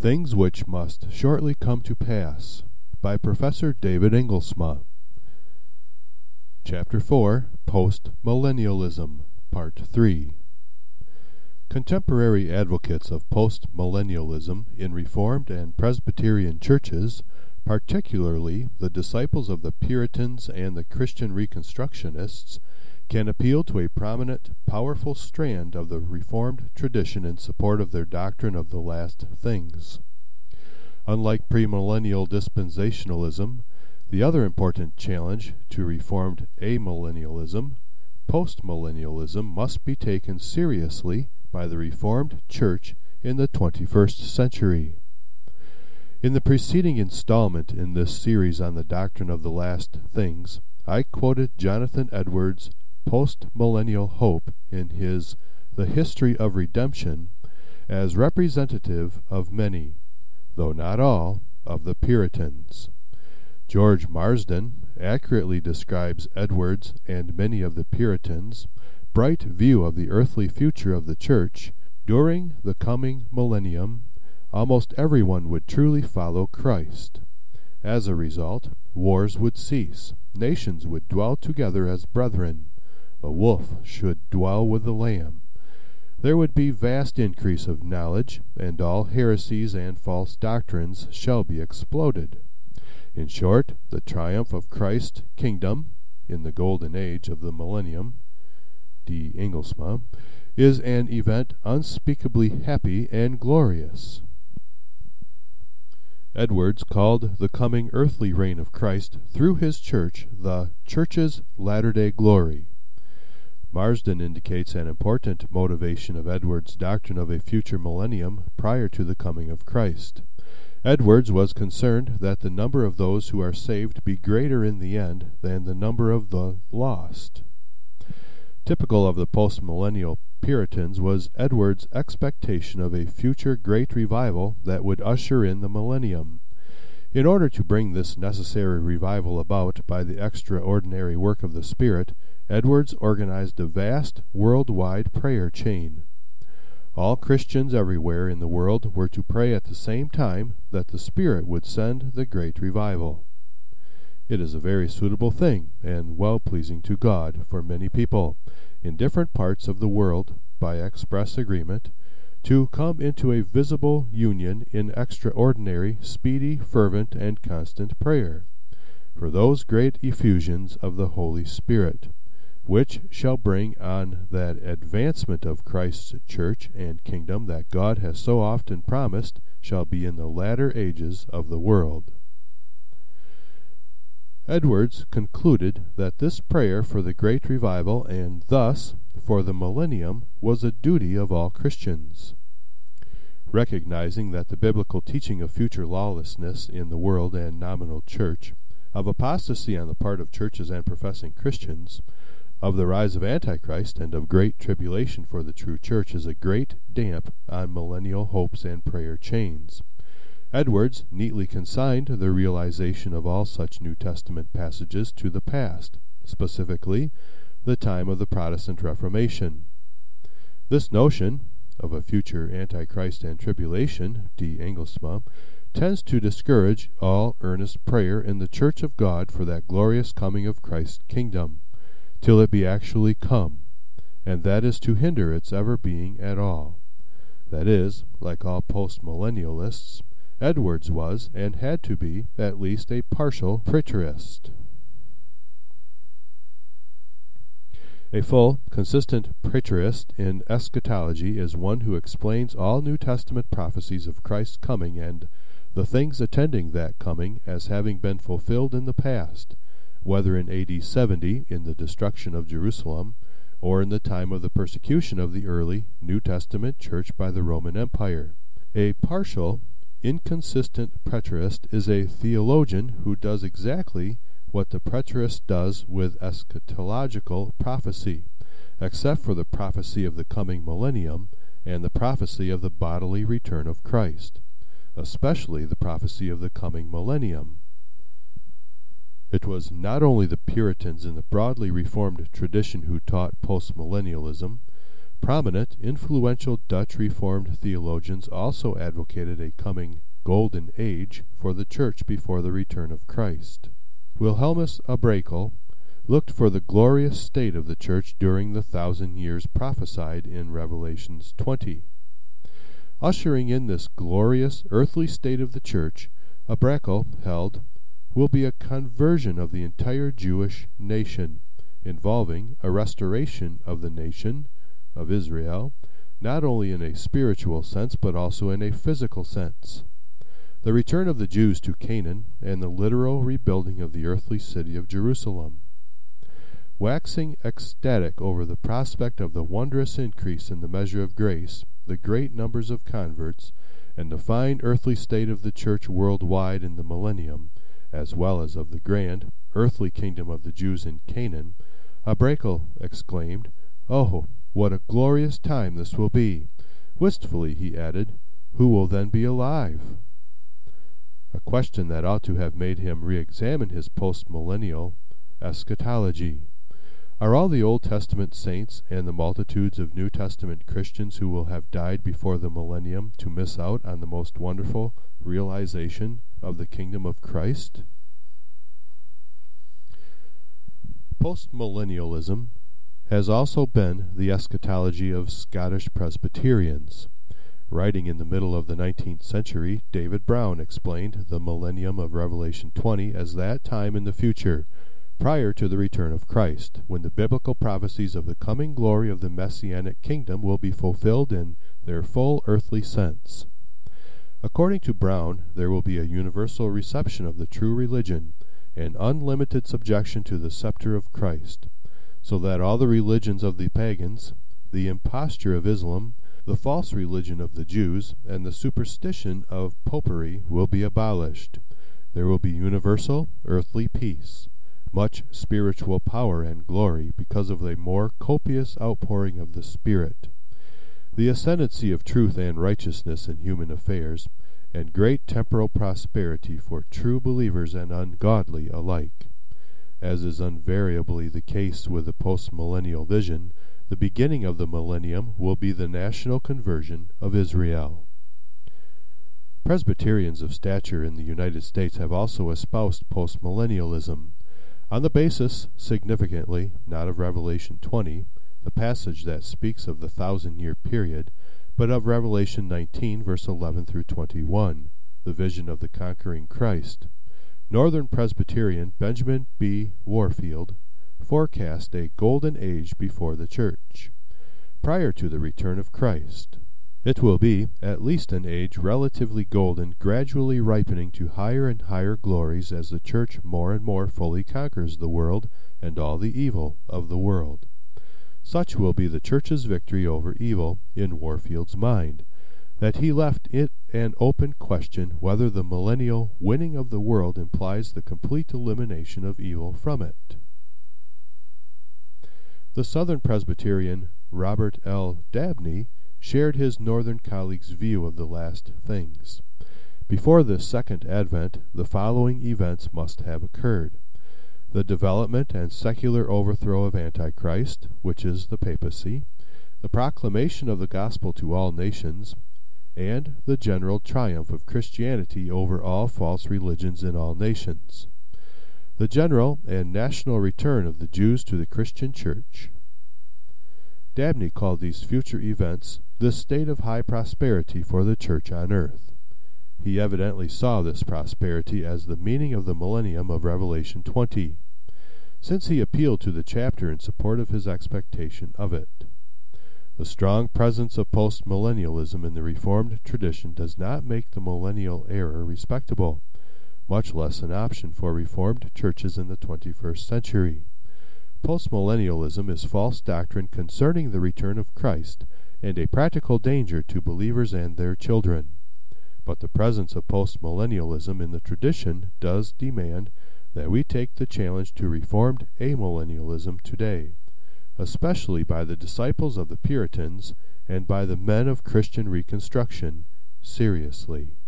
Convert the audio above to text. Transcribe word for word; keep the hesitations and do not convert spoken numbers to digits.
Things Which Must Shortly Come to Pass by Professor David Engelsma. Chapter four, Post-Millennialism, Part three. Contemporary advocates of post-millennialism in Reformed and Presbyterian churches, particularly the disciples of the Puritans and the Christian Reconstructionists, can appeal to a prominent, powerful strand of the Reformed tradition in support of their doctrine of the last things. Unlike premillennial dispensationalism, the other important challenge to Reformed amillennialism, postmillennialism, must be taken seriously by the Reformed Church in the twenty-first century. In the preceding installment in this series on the doctrine of the last things, I quoted Jonathan Edwards' post-millennial hope in his The History of Redemption as representative of many, though not all, of the Puritans. George Marsden accurately describes Edwards and many of the Puritans' bright view of the earthly future of the church. During the coming millennium, almost everyone would truly follow Christ. As a result, wars would cease, nations would dwell together as brethren, the wolf should dwell with the lamb. There would be vast increase of knowledge, and all heresies and false doctrines shall be exploded. In short, the triumph of Christ's kingdom in the golden age of the millennium, D. Engelsma, is an event unspeakably happy and glorious. Edwards called the coming earthly reign of Christ through his church the Church's latter-day glory. Marsden indicates an important motivation of Edwards' doctrine of a future millennium prior to the coming of Christ. Edwards was concerned that the number of those who are saved be greater in the end than the number of the lost. Typical of the postmillennial Puritans was Edwards' expectation of a future great revival that would usher in the millennium. In order to bring this necessary revival about by the extraordinary work of the Spirit, Edwards organized a vast worldwide prayer chain. All Christians everywhere in the world were to pray at the same time that the Spirit would send the great revival. It is a very suitable thing and well-pleasing to God for many people in different parts of the world, by express agreement, to come into a visible union in extraordinary, speedy, fervent, and constant prayer for those great effusions of the Holy Spirit, which shall bring on that advancement of Christ's church and kingdom that God has so often promised shall be in the latter ages of the world. Edwards concluded that this prayer for the great revival and thus for the millennium was a duty of all Christians. Recognizing that the biblical teaching of future lawlessness in the world and nominal church, of apostasy on the part of churches and professing Christians, of the rise of Antichrist and of great tribulation for the true church is a great damp on millennial hopes and prayer chains. Edwards neatly consigned the realization of all such New Testament passages to the past, specifically the time of the Protestant Reformation. This notion of a future Antichrist and tribulation, D. Engelsma, tends to discourage all earnest prayer in the Church of God for that glorious coming of Christ's kingdom, till it be actually come, and that is to hinder its ever being at all. That is, like all postmillennialists, Edwards was, and had to be, at least a partial preterist. A full, consistent preterist in eschatology is one who explains all New Testament prophecies of Christ's coming and the things attending that coming as having been fulfilled in the past, whether in A D seventy, in the destruction of Jerusalem, or in the time of the persecution of the early New Testament church by the Roman Empire. A partial, inconsistent preterist is a theologian who does exactly what the preterist does with eschatological prophecy, except for the prophecy of the coming millennium and the prophecy of the bodily return of Christ, especially the prophecy of the coming millennium. It was not only the Puritans in the broadly Reformed tradition who taught postmillennialism, Prominent, influential Dutch Reformed theologians also advocated a coming golden age for the Church before the return of Christ. Wilhelmus Abrekel looked for the glorious state of the Church during the thousand years prophesied in Revelations twenty. Ushering in this glorious earthly state of the Church, Abrekel held, will be a conversion of the entire Jewish nation, involving a restoration of the nation of Israel, not only in a spiritual sense but also in a physical sense. The return of the Jews to Canaan and the literal rebuilding of the earthly city of Jerusalem. Waxing ecstatic over the prospect of the wondrous increase in the measure of grace, the great numbers of converts, and the fine earthly state of the Church worldwide in the millennium, as well as of the grand earthly kingdom of the Jews in Canaan, Abrekel exclaimed, "Oh, what a glorious time this will be!" Wistfully he added, "Who will then be alive?" A question that ought to have made him re-examine his post-millennial eschatology. Are all the Old Testament saints and the multitudes of New Testament Christians who will have died before the millennium to miss out on the most wonderful realization of the kingdom of Christ? Postmillennialism has also been the eschatology of Scottish Presbyterians. Writing in the middle of the nineteenth century, David Brown explained the millennium of Revelation twenty as that time in the future, prior to the return of Christ, when the biblical prophecies of the coming glory of the Messianic kingdom will be fulfilled in their full earthly sense. According to Brown, there will be a universal reception of the true religion, and unlimited subjection to the scepter of Christ, so that all the religions of the pagans, the imposture of Islam, the false religion of the Jews, and the superstition of popery will be abolished. There will be universal earthly peace, much spiritual power and glory because of a more copious outpouring of the Spirit, the ascendancy of truth and righteousness in human affairs, and great temporal prosperity for true believers and ungodly alike. As is invariably the case with the post-millennial vision, the beginning of the millennium will be the national conversion of Israel. Presbyterians of stature in the United States have also espoused postmillennialism, on the basis, significantly, not of Revelation twenty, the passage that speaks of the thousand-year period, but of Revelation nineteen, verse eleven through twenty-one, the vision of the conquering Christ. Northern Presbyterian Benjamin B. Warfield forecast a golden age before the Church, prior to the return of Christ. It will be at least an age relatively golden, gradually ripening to higher and higher glories as the Church more and more fully conquers the world and all the evil of the world. Such will be the Church's victory over evil in Warfield's mind, that he left it an open question whether the millennial winning of the world implies the complete elimination of evil from it. The Southern Presbyterian Robert L. Dabney shared his northern colleague's view of the last things. Before the second advent, the following events must have occurred: the development and secular overthrow of Antichrist, which is the papacy, the proclamation of the gospel to all nations, and the general triumph of Christianity over all false religions in all nations. The general and national return of the Jews to the Christian Church. Dabney called these future events the state of high prosperity for the Church on earth. He evidently saw this prosperity as the meaning of the millennium of Revelation twenty, since he appealed to the chapter in support of his expectation of it. The strong presence of postmillennialism in the Reformed tradition does not make the millennial era respectable, much less an option for Reformed churches in the twenty-first century. Postmillennialism is false doctrine concerning the return of Christ and a practical danger to believers and their children. But the presence of postmillennialism in the tradition does demand that we take the challenge to Reformed amillennialism today, especially by the disciples of the Puritans and by the men of Christian Reconstruction, seriously.